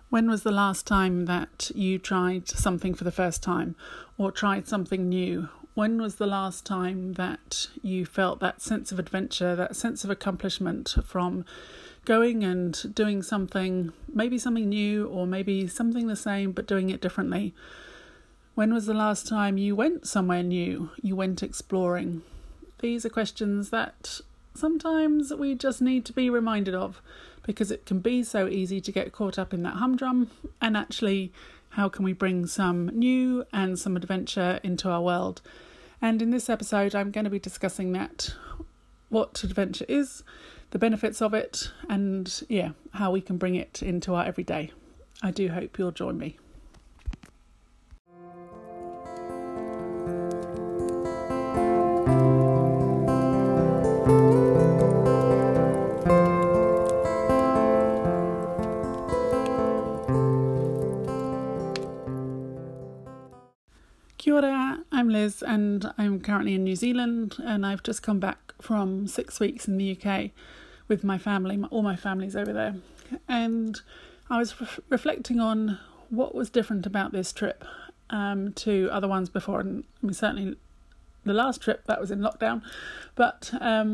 When was the last time that you tried something for the first time or tried something new? When was the last time that you felt that sense of adventure, that sense of accomplishment from going and doing something, maybe something new or maybe something the same but doing it differently? When was the last time you went somewhere new, you went exploring? These are questions that sometimes we just need to be reminded of, because it can be so easy to get caught up in that humdrum. And actually, how can we bring some new and some adventure into our world? And in this episode, I'm going to be discussing that, what adventure is, the benefits of it, and how we can bring it into our everyday. I do hope you'll join me. Kia ora, I'm Liz and I'm currently in New Zealand, and I've just come back from 6 weeks in the UK with my family, all my family's over there. And I was reflecting on what was different about this trip to other ones before. And I mean, certainly the last trip, that was in lockdown, but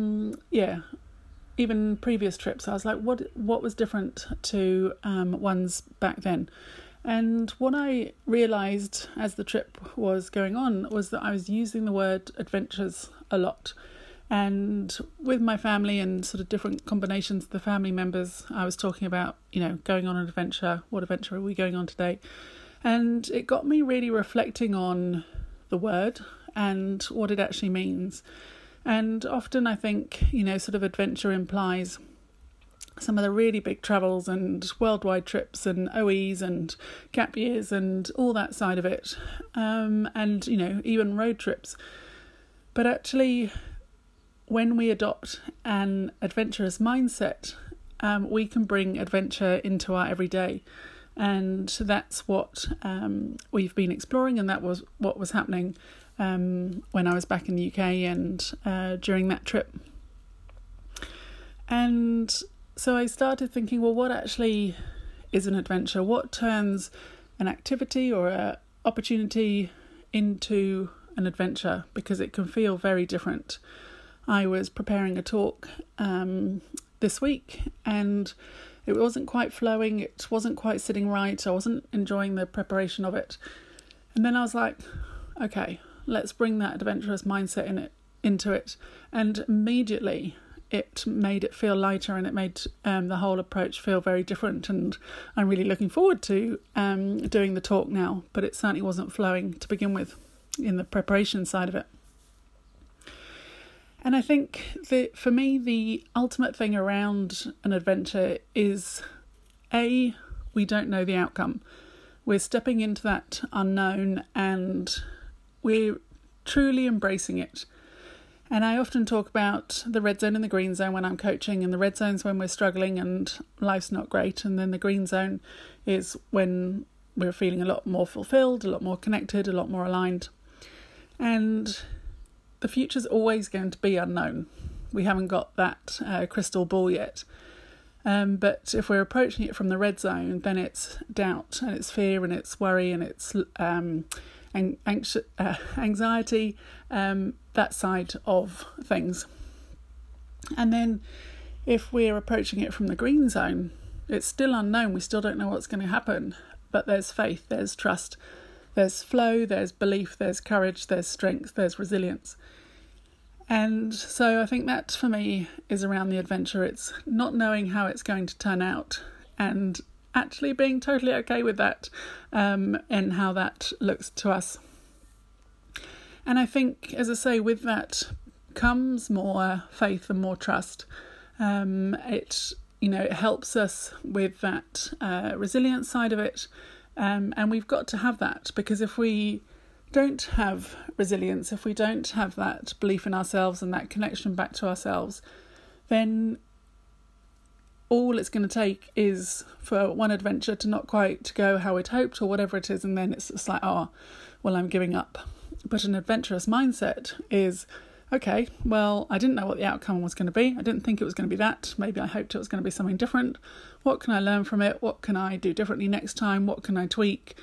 even previous trips, I was like, what was different to ones back then? And what I realised as the trip was going on was that I was using the word adventures a lot. And with my family and sort of different combinations of the family members, I was talking about, going on an adventure. What adventure are we going on today? And it got me really reflecting on the word and what it actually means. And often I think, sort of adventure implies some of the really big travels and worldwide trips and OEs and gap years and all that side of it. And, even road trips. But actually, when we adopt an adventurous mindset, we can bring adventure into our everyday. And that's what we've been exploring, and that was what was happening when I was back in the UK and during that trip. And so I started thinking, well, what actually is an adventure? What turns an activity or an opportunity into an adventure? Because it can feel very different. I was preparing a talk this week and it wasn't quite flowing. It wasn't quite sitting right. I wasn't enjoying the preparation of it. And then I was like, okay, let's bring that adventurous mindset into it. And immediately it made it feel lighter, and it made the whole approach feel very different. And I'm really looking forward to doing the talk now, but it certainly wasn't flowing to begin with in the preparation side of it. And I think that for me, the ultimate thing around an adventure is, we don't know the outcome. We're stepping into that unknown and we're truly embracing it. And I often talk about the red zone and the green zone when I'm coaching, and the red zone's when we're struggling and life's not great, and then the green zone is when we're feeling a lot more fulfilled, a lot more connected, a lot more aligned. And the future's always going to be unknown. We haven't got that crystal ball yet. But if we're approaching it from the red zone, then it's doubt and it's fear and it's worry and it's anxiety, that side of things. And then if we're approaching it from the green zone, it's still unknown. We still don't know what's going to happen, but there's faith, there's trust, there's flow, there's belief, there's courage, there's strength, there's resilience. And so I think that for me is around the adventure. It's not knowing how it's going to turn out and actually being totally okay with that, and how that looks to us. And I think, as I say, with that comes more faith and more trust. It helps us with that resilience side of it. And we've got to have that, because if we don't have resilience, if we don't have that belief in ourselves and that connection back to ourselves, then all it's going to take is for one adventure to not quite go how we'd hoped or whatever it is, and then it's just like, I'm giving up. But an adventurous mindset is okay, well, I didn't know what the outcome was going to be. I didn't think it was going to be that. Maybe I hoped it was going to be something different. What can I learn from it? What can I do differently next time? What can I tweak?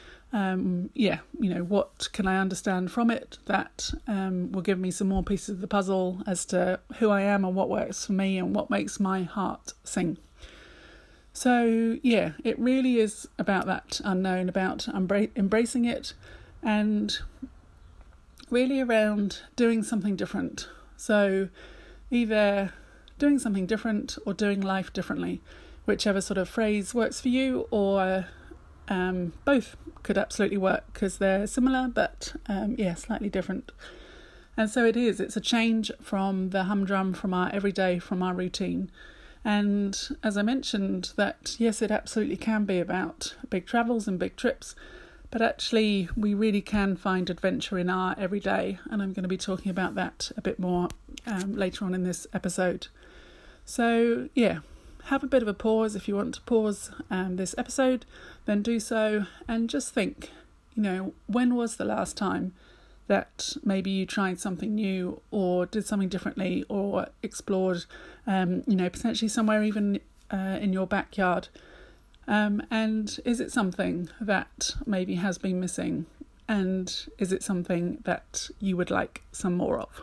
What can I understand from it that will give me some more pieces of the puzzle as to who I am and what works for me and what makes my heart sing. So, yeah, it really is about that unknown, about embracing it, and really around doing something different. So either doing something different or doing life differently, whichever sort of phrase works for you, or both could absolutely work because they're similar but slightly different. And so it's a change from the humdrum, from our everyday, from our routine. And as I mentioned, that yes, it absolutely can be about big travels and big trips, but actually we really can find adventure in our everyday, and I'm going to be talking about that a bit more later on in this episode. So yeah, have a bit of a pause. If you want to pause this episode, then do so, and just think, when was the last time that maybe you tried something new or did something differently or explored, potentially somewhere even in your backyard. And is it something that maybe has been missing? And is it something that you would like some more of?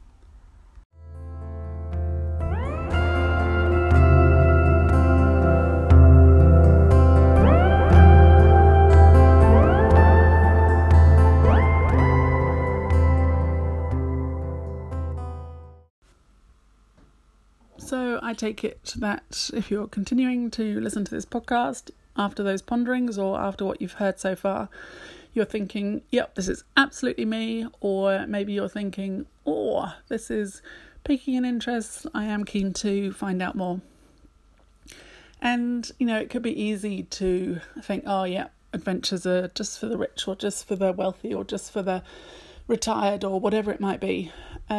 So I take it that if you're continuing to listen to this podcast after those ponderings or after what you've heard so far, you're thinking, yep, this is absolutely me. Or maybe you're thinking, oh, this is piquing an interest. I am keen to find out more. And, it could be easy to think, oh yeah, adventures are just for the rich or just for the wealthy or just for the retired or whatever it might be.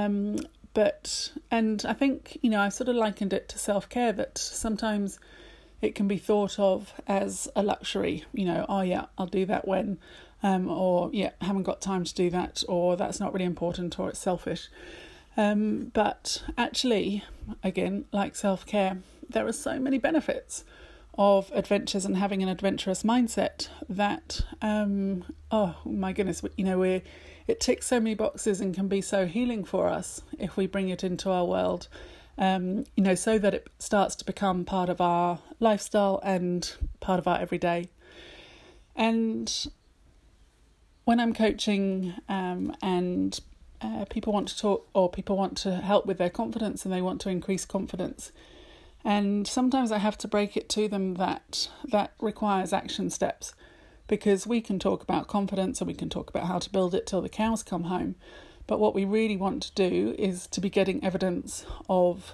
And I think, I've sort of likened it to self-care, that sometimes it can be thought of as a luxury, oh yeah, I'll do that when, or yeah, haven't got time to do that, or that's not really important, or it's selfish. But actually, again, like self-care, there are so many benefits of adventures and having an adventurous mindset that, oh my goodness, it ticks so many boxes and can be so healing for us if we bring it into our world, so that it starts to become part of our lifestyle and part of our everyday. And when I'm coaching and people want to talk, or people want to help with their confidence and they want to increase confidence, and sometimes I have to break it to them that requires action steps. Because we can talk about confidence and we can talk about how to build it till the cows come home. But what we really want to do is to be getting evidence of,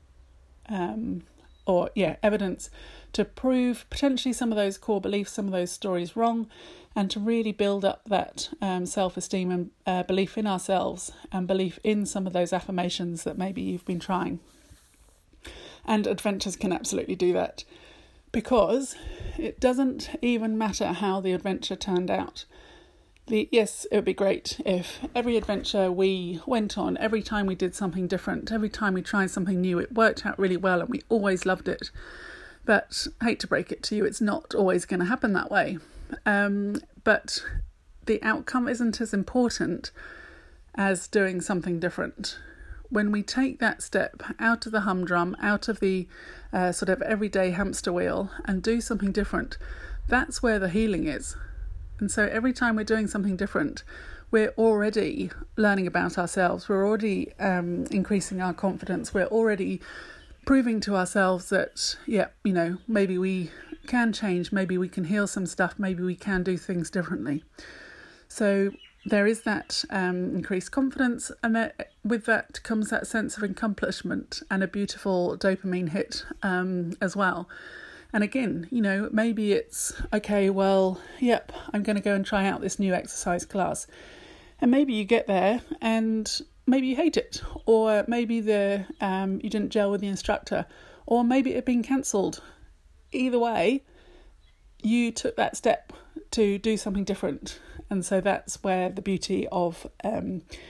evidence to prove potentially some of those core beliefs, some of those stories wrong, and to really build up that self-esteem and belief in ourselves and belief in some of those affirmations that maybe you've been trying. And adventures can absolutely do that. Because it doesn't even matter how the adventure turned out. Yes, it would be great if every adventure we went on, every time we did something different, every time we tried something new, it worked out really well and we always loved it. But I hate to break it to you, it's not always going to happen that way. But the outcome isn't as important as doing something different. When we take that step out of the humdrum, out of the sort of everyday hamster wheel and do something different, that's where the healing is. And so every time we're doing something different, we're already learning about ourselves. We're already increasing our confidence. We're already proving to ourselves that, maybe we can change. Maybe we can heal some stuff. Maybe we can do things differently. So there is that increased confidence, and with that comes that sense of accomplishment and a beautiful dopamine hit as well. And again, maybe it's, okay, well, yep, I'm going to go and try out this new exercise class. And maybe you get there and maybe you hate it, or maybe you didn't gel with the instructor, or maybe it had been cancelled. Either way, you took that step to do something different. And so that's where the beauty of,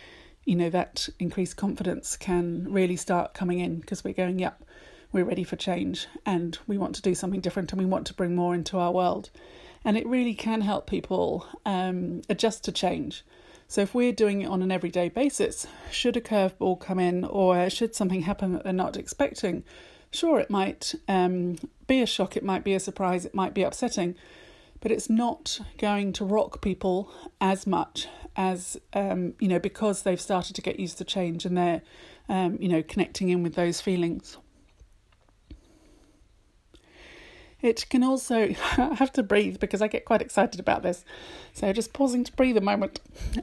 that increased confidence can really start coming in, because we're going, yep, we're ready for change and we want to do something different and we want to bring more into our world. And it really can help people adjust to change. So if we're doing it on an everyday basis, should a curveball come in or should something happen that they're not expecting, sure, it might be a shock, it might be a surprise, it might be upsetting, but it's not going to rock people as much as, because they've started to get used to change and they're, connecting in with those feelings. It can also, I have to breathe because I get quite excited about this. So just pausing to breathe a moment.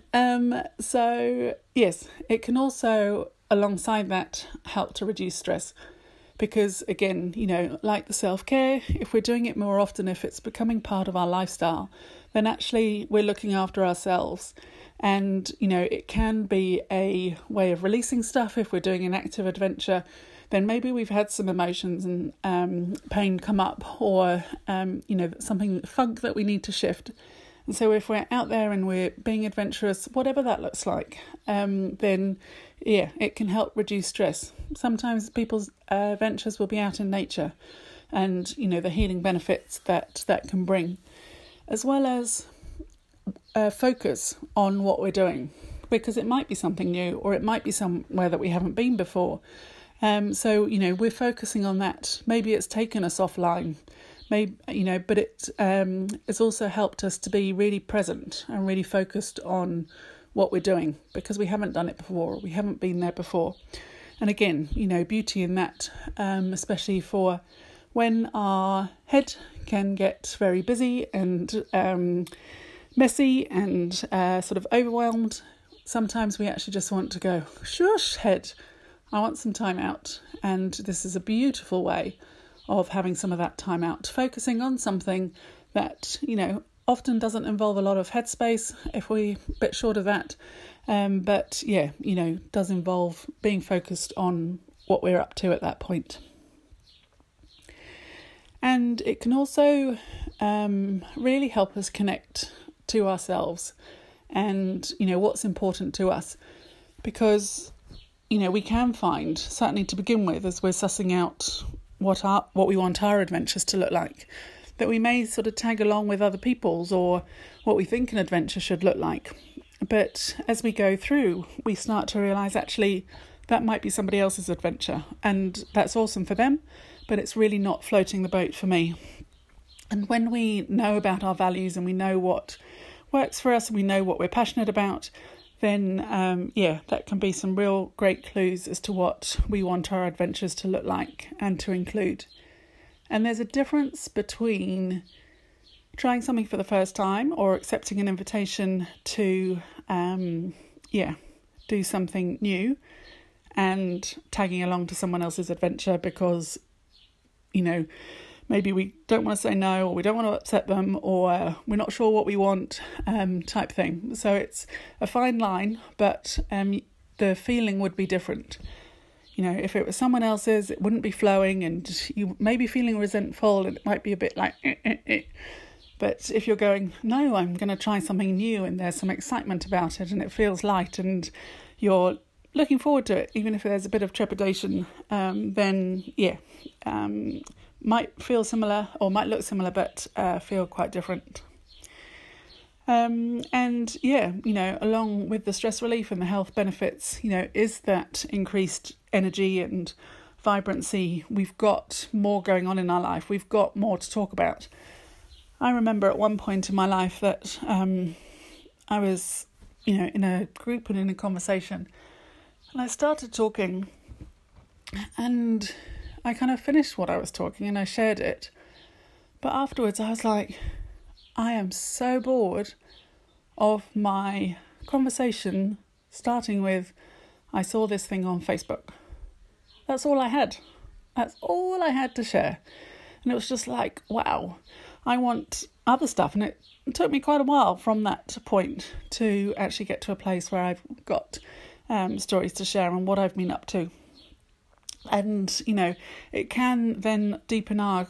So yes, it can also, alongside that, help to reduce stress. Because again, like the self-care, if we're doing it more often, if it's becoming part of our lifestyle, then actually we're looking after ourselves. And, it can be a way of releasing stuff. If we're doing an active adventure, then maybe we've had some emotions and pain come up, or, something, funk that we need to shift. And so if we're out there and we're being adventurous, whatever that looks like, then, it can help reduce stress. Sometimes people's adventures will be out in nature and, the healing benefits that can bring, as well as focus on what we're doing, because it might be something new or it might be somewhere that we haven't been before. So, we're focusing on that. Maybe it's taken us offline, but it's also helped us to be really present and really focused on what we're doing, because we haven't done it before, we haven't been there before. And again, beauty in that, especially for when our head can get very busy and messy and sort of overwhelmed. Sometimes we actually just want to go, shush, head, I want some time out. And this is a beautiful way of having some of that time out, focusing on something that, often doesn't involve a lot of headspace if we're a bit short of that. But does involve being focused on what we're up to at that point. And it can also really help us connect to ourselves and, what's important to us. Because we can find, certainly to begin with, as we're sussing out what we want our adventures to look like, that we may sort of tag along with other people's or what we think an adventure should look like. But as we go through, we start to realise actually that might be somebody else's adventure, and that's awesome for them, but it's really not floating the boat for me. And when we know about our values and we know what works for us and we know what we're passionate about, then that can be some real great clues as to what we want our adventures to look like and to include. And there's a difference between trying something for the first time or accepting an invitation to do something new and tagging along to someone else's adventure because maybe we don't want to say no, or we don't want to upset them, or we're not sure what we want, type thing. So it's a fine line, but the feeling would be different. If it was someone else's, it wouldn't be flowing, and you may be feeling resentful, and it might be a bit like, But if you're going, no, I'm going to try something new, and there's some excitement about it, and it feels light, and you're looking forward to it, even if there's a bit of trepidation, then might feel similar or might look similar, but feel quite different. Along with the stress relief and the health benefits, is that increased energy and vibrancy. We've got more going on in our life. We've got more to talk about. I remember at one point in my life that I was, in a group and in a conversation, and I started talking, and I kind of finished what I was talking and I shared it. But afterwards I was like, I am so bored of my conversation starting with, I saw this thing on Facebook. That's all I had. That's all I had to share. And it was just like, wow, I want other stuff. And it took me quite a while from that point to actually get to a place where I've got stories to share and what I've been up to. And, it can then deepen our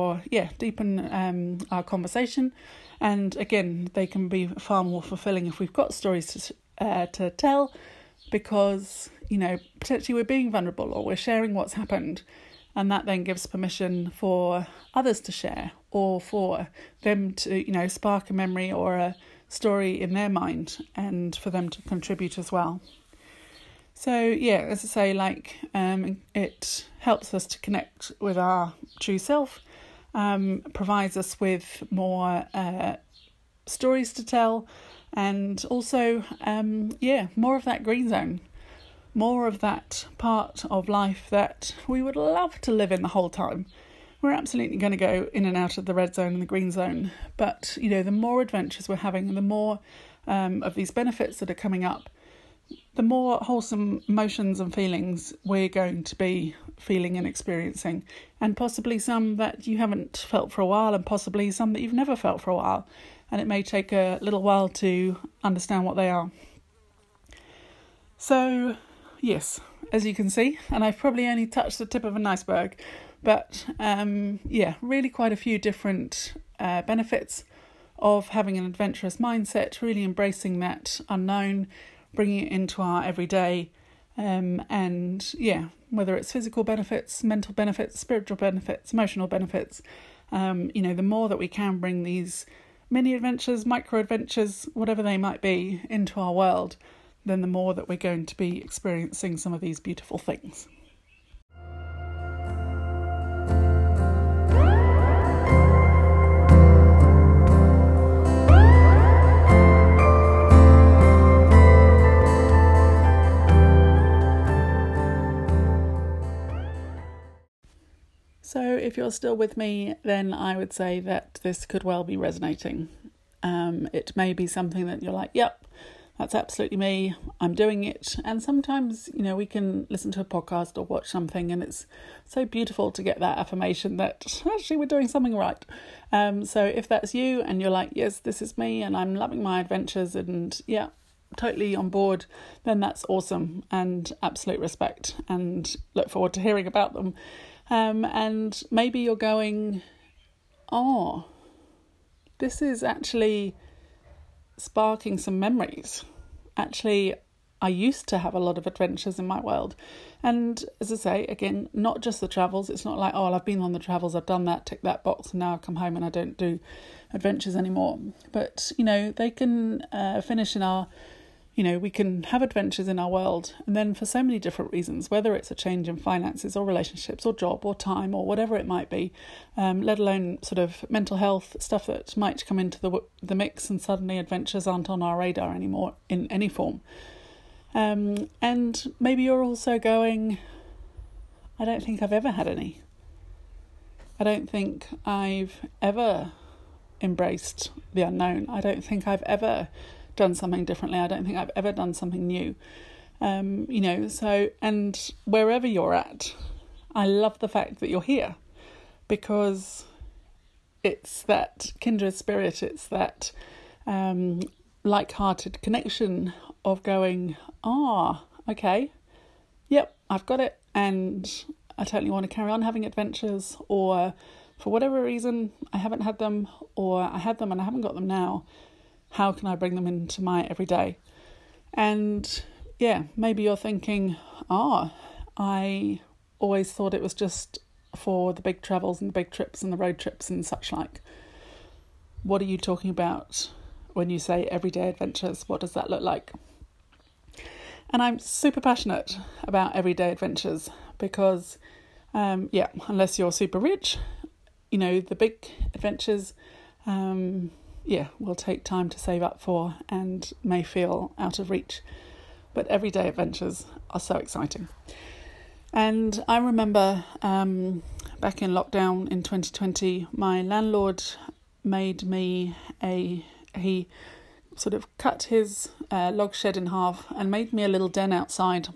conversation. And again, they can be far more fulfilling if we've got stories to tell. because, potentially we're being vulnerable or we're sharing what's happened, and that then gives permission for others to share or for them to, spark a memory or a story in their mind and for them to contribute as well. So, as I say, it helps us to connect with our true self, provides us with more stories to tell, and also, more of that green zone, more of that part of life that we would love to live in the whole time. We're absolutely going to go in and out of the red zone and the green zone, but, the more adventures we're having and the more of these benefits that are coming up, the more wholesome emotions and feelings we're going to be feeling and experiencing, and possibly some that you haven't felt for a while, and possibly some that you've never felt for a while, and it may take a little while to understand what they are. So, yes, as you can see, and I've probably only touched the tip of an iceberg, but really quite a few different benefits of having an adventurous mindset, really embracing that unknown, bringing it into our everyday, whether it's physical benefits, mental benefits, spiritual benefits, emotional benefits, the more that we can bring these mini adventures, micro adventures, whatever they might be, into our world, then the more that we're going to be experiencing some of these beautiful things. So if you're still with me, then I would say that this could well be resonating. It may be something that you're like, yep, that's absolutely me, I'm doing it. And sometimes, we can listen to a podcast or watch something and it's so beautiful to get that affirmation that actually we're doing something right. So if that's you and you're like, yes, this is me and I'm loving my adventures and totally on board, then that's awesome and absolute respect and look forward to hearing about them. And maybe you're going, this is actually sparking some memories. Actually, I used to have a lot of adventures in my world. And as I say, again, not just the travels. It's not like, I've been on the travels, I've done that, tick that box, and now I've come home and I don't do adventures anymore. But, they can finish in our... we can have adventures in our world, and then for so many different reasons, whether it's a change in finances or relationships or job or time or whatever it might be, let alone sort of mental health stuff that might come into the mix, and suddenly adventures aren't on our radar anymore in any form. And maybe you're also going, I don't think I've ever had any. I don't think I've ever embraced the unknown. I don't think I've ever done something differently. I don't think I've ever done something new. So, and wherever you're at, I love the fact that you're here, because it's that kindred spirit, it's that like-hearted connection of going, okay, yep, I've got it, and I totally want to carry on having adventures, or for whatever reason I haven't had them, or I had them and I haven't got them now. How can I bring them into my everyday? And maybe you're thinking, I always thought it was just for the big travels and the big trips and the road trips and such like. What are you talking about when you say everyday adventures? What does that look like? And I'm super passionate about everyday adventures because, unless you're super rich, the big adventures, will take time to save up for and may feel out of reach. But everyday adventures are so exciting. And I remember back in lockdown in 2020, my landlord made me he sort of cut his log shed in half and made me a little den outside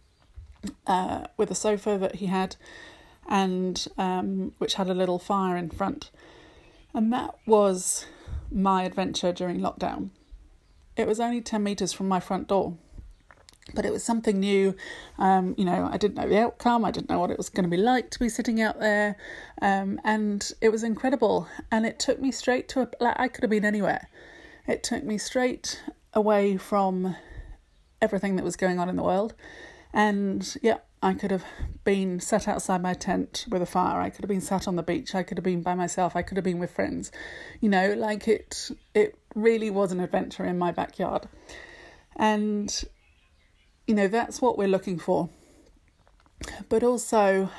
with a sofa that he had, and which had a little fire in front. And that was my adventure during lockdown. It was only 10 metres from my front door, but it was something new. I didn't know the outcome. I didn't know what it was going to be like to be sitting out there. And it was incredible. And it took me straight to I could have been anywhere. It took me straight away from everything that was going on in the world. And yeah, I could have been sat outside my tent with a fire. I could have been sat on the beach. I could have been by myself. I could have been with friends. Like it really was an adventure in my backyard. And, that's what we're looking for. But also,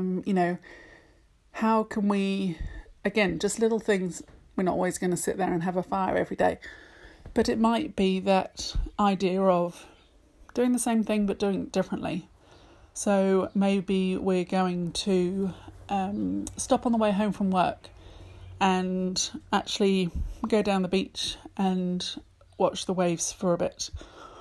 how can we, again, just little things. We're not always going to sit there and have a fire every day. But it might be that idea of doing the same thing but doing it differently. So maybe we're going to stop on the way home from work and actually go down the beach and watch the waves for a bit.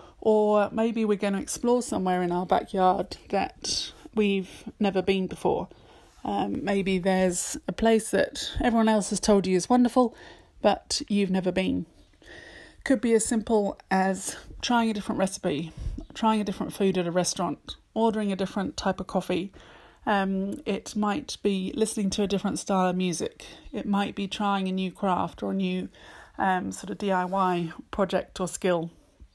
Or maybe we're going to explore somewhere in our backyard that we've never been before. Maybe there's a place that everyone else has told you is wonderful, but you've never been. Could be as simple as trying a different recipe, trying a different food at a restaurant, ordering a different type of coffee. It might be listening to a different style of music. It might be trying a new craft or a new sort of DIY project or skill.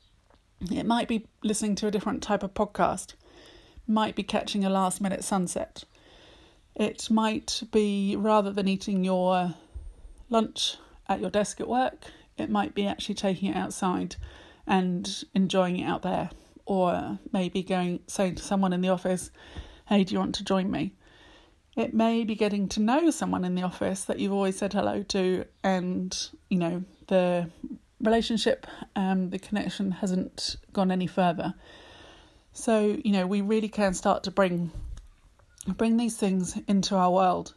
It might be listening to a different type of podcast. It might be catching a last-minute sunset. It might be, rather than eating your lunch at your desk at work, it might be actually taking it outside and enjoying it out there. Or maybe saying to someone in the office, hey, do you want to join me? It may be getting to know someone in the office that you've always said hello to, and, the relationship, the connection hasn't gone any further. So, we really can start to bring these things into our world.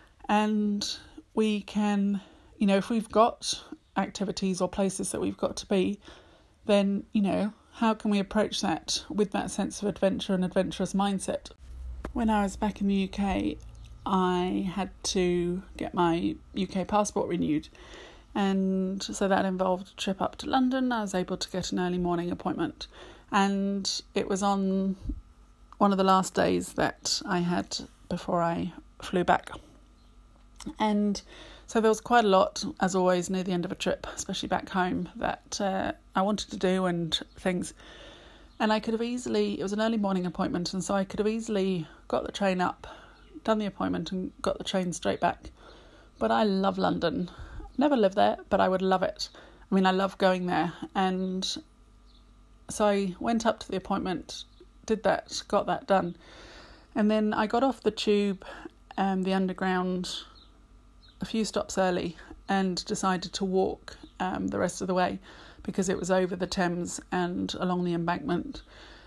And we can, if we've got activities or places that we've got to be, then, how can we approach that with that sense of adventure and adventurous mindset? When I was back in the UK, I had to get my UK passport renewed. And so that involved a trip up to London. I was able to get an early morning appointment. And it was on one of the last days that I had before I flew back. And so there was quite a lot, as always, near the end of a trip, especially back home, that I wanted to do and things. And I could have easily, it was an early morning appointment, and so I could have easily got the train up, done the appointment and got the train straight back. But I love London. Never lived there, but I would love it. I mean, I love going there. And so I went up to the appointment, did that, got that done. And then I got off the tube, the underground, a few stops early, and decided to walk the rest of the way because it was over the Thames and along the embankment.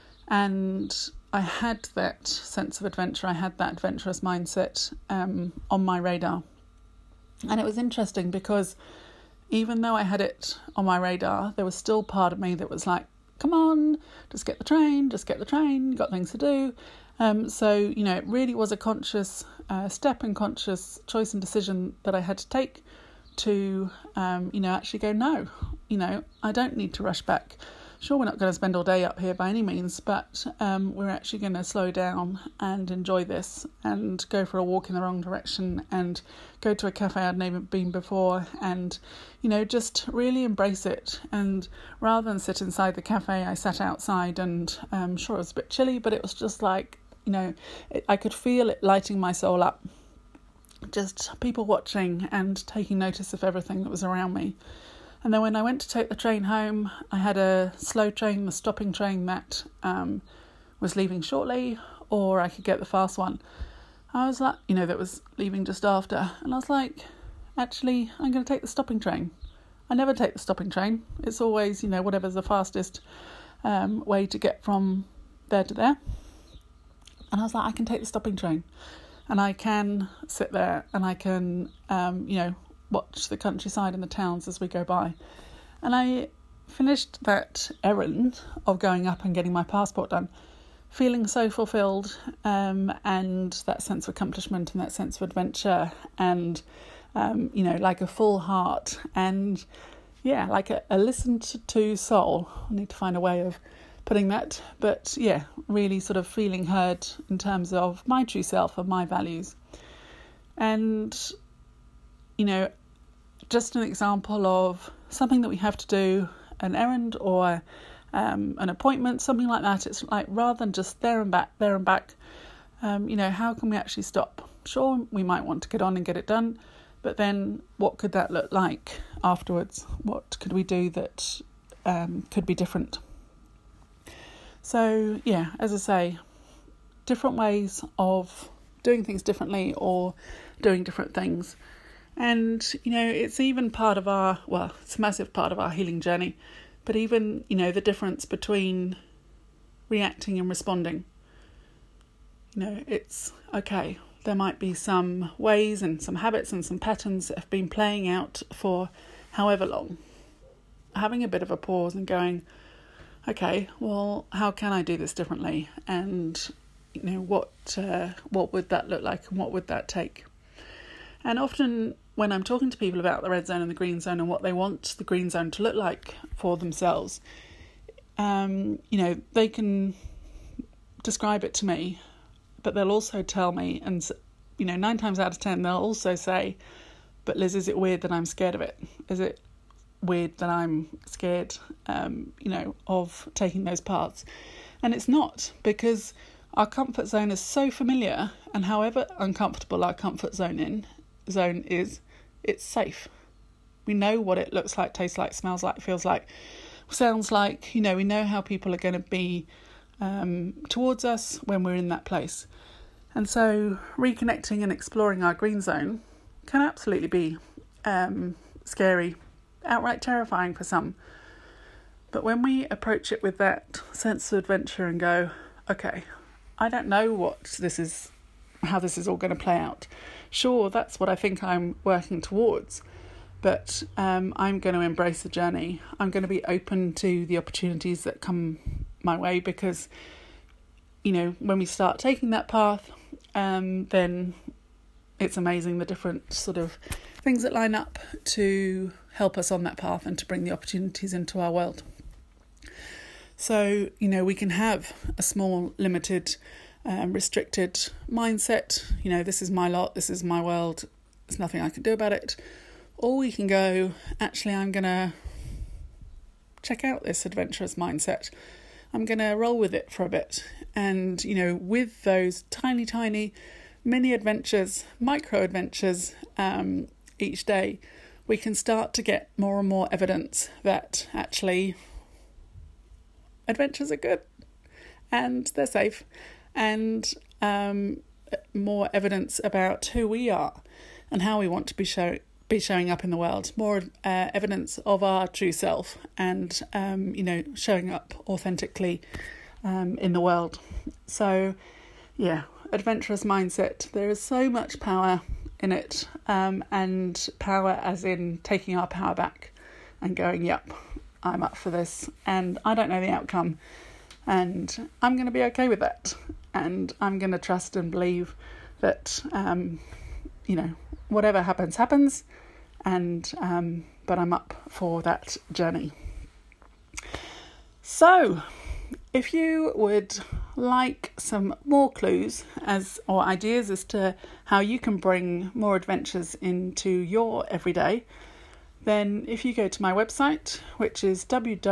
And I had that sense of adventure. I had that adventurous mindset on my radar. And it was interesting because even though I had it on my radar, there was still part of me that was like, come on, just get the train, got things to do. So, it really was a conscious step and conscious choice and decision that I had to take to, actually go, no, I don't need to rush back. Sure, we're not going to spend all day up here by any means, but we're actually going to slow down and enjoy this and go for a walk in the wrong direction and go to a cafe I'd never been before and, just really embrace it. And rather than sit inside the cafe, I sat outside and sure, it was a bit chilly, but it was just like, I could feel it lighting my soul up. Just people watching and taking notice of everything that was around me. And then when I went to take the train home, I had a slow train, the stopping train that was leaving shortly, or I could get the fast one. I was like, that was leaving just after. And I was like, actually, I'm going to take the stopping train. I never take the stopping train. It's always, whatever's the fastest way to get from there to there. And I was like, I can take the stopping train. And I can sit there and I can, watch the countryside and the towns as we go by. And I finished that errand of going up and getting my passport done, feeling so fulfilled, and that sense of accomplishment and that sense of adventure and, like a full heart and, like a listened to soul. I need to find a way of putting that, but really sort of feeling heard in terms of my true self and my values. And, just an example of something that we have to do, an errand or an appointment, something like that. It's like, rather than just there and back, how can we actually stop? Sure, we might want to get on and get it done, but then what could that look like afterwards? What could we do that could be different? So, yeah, as I say, different ways of doing things differently or doing different things. And, it's even part of it's a massive part of our healing journey, but even, the difference between reacting and responding. It's okay. There might be some ways and some habits and some patterns that have been playing out for however long. Having a bit of a pause and going, okay, well, how can I do this differently? And, what would that look like and what would that take? And often when I'm talking to people about the red zone and the green zone and what they want the green zone to look like for themselves, they can describe it to me, but they'll also tell me, and 9 times out of 10 they'll also say, but Liz, is it weird that I'm scared of it? Is it weird that I'm scared of taking those paths? And it's not, because our comfort zone is so familiar, and however uncomfortable our comfort zone is, it's safe. We know what it looks like, tastes like, smells like, feels like, sounds like. We know how people are going to be towards us when we're in that place. And so reconnecting and exploring our green zone can absolutely be scary, outright terrifying for some. But when we approach it with that sense of adventure and go, okay, I don't know how this is all going to play out. Sure, that's what I think I'm working towards, but I'm going to embrace the journey. I'm going to be open to the opportunities that come my way, because when we start taking that path, then it's amazing the different sort of things that line up to help us on that path and to bring the opportunities into our world. So we can have a small, limited, restricted mindset. This is my lot, this is my world, there's nothing I can do about it. Or we can go, actually, I'm going to check out this adventurous mindset. I'm going to roll with it for a bit. And, with those tiny mini adventures, micro adventures each day, we can start to get more and more evidence that actually adventures are good and they're safe, and more evidence about who we are and how we want to be showing up in the world, more evidence of our true self, and showing up authentically in the world. So adventurous mindset, there is so much power in it, and power as in taking our power back and going, yep, I'm up for this, and I don't know the outcome, and I'm going to be okay with that, and I'm going to trust and believe that whatever happens, and but I'm up for that journey. So if you would like some more clues or ideas as to how you can bring more adventures into your everyday, then if you go to my website, which is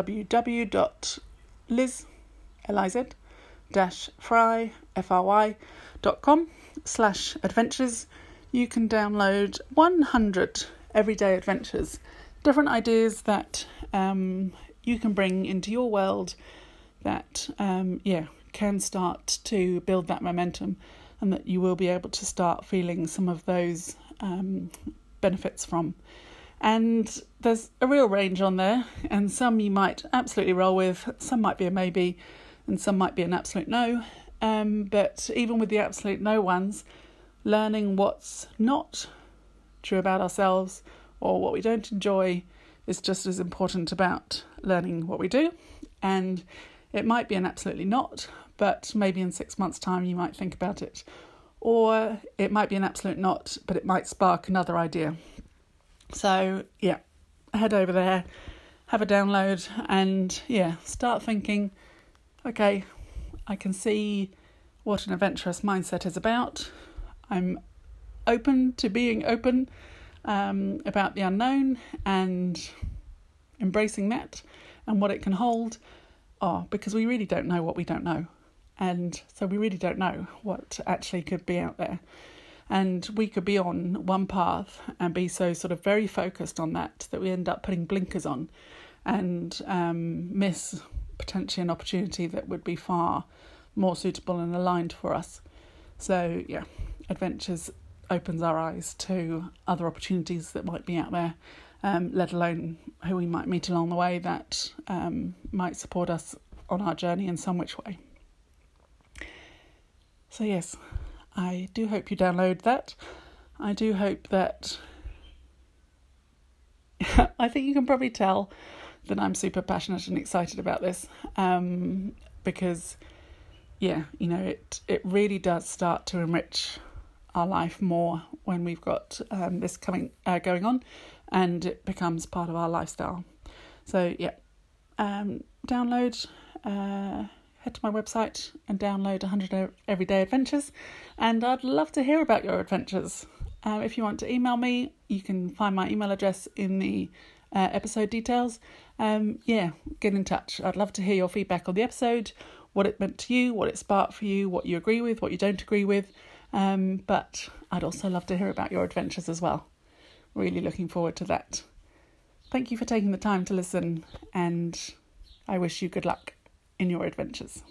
www.liz-fry.com/adventures, you can download 100 everyday adventures, different ideas that you can bring into your world that can start to build that momentum, and that you will be able to start feeling some of those benefits from. And there's a real range on there, and some you might absolutely roll with, some might be a maybe, and some might be an absolute no. But even with the absolute no ones, learning what's not true about ourselves or what we don't enjoy is just as important about learning what we do. And it might be an absolutely not, but maybe in 6 months' time you might think about it. Or it might be an absolute not, but it might spark another idea. So, head over there, have a download, and start thinking, okay, I can see what an adventurous mindset is about. I'm open to being open about the unknown and embracing that and what it can hold. are, because we really don't know what we don't know. And so we really don't know what actually could be out there. And we could be on one path and be so sort of very focused on that we end up putting blinkers on and miss potentially an opportunity that would be far more suitable and aligned for us. So yeah, Adventures opens our eyes to other opportunities that might be out there, let alone who we might meet along the way that might support us on our journey in some which way. So yes, I do hope you download that. I do hope that I think you can probably tell that I'm super passionate and excited about this, because yeah, you know, it really does start to enrich our life more when we've got this going on, and it becomes part of our lifestyle. So yeah, download, head to my website and download 100 Everyday Adventures, and I'd love to hear about your adventures. If you want to email me, you can find my email address in the episode details. Get in touch. I'd love to hear your feedback on the episode, what it meant to you, what it sparked for you, what you agree with, what you don't agree with. But I'd also love to hear about your adventures as well. Really looking forward to that. Thank you for taking the time to listen, and I wish you good luck in your adventures.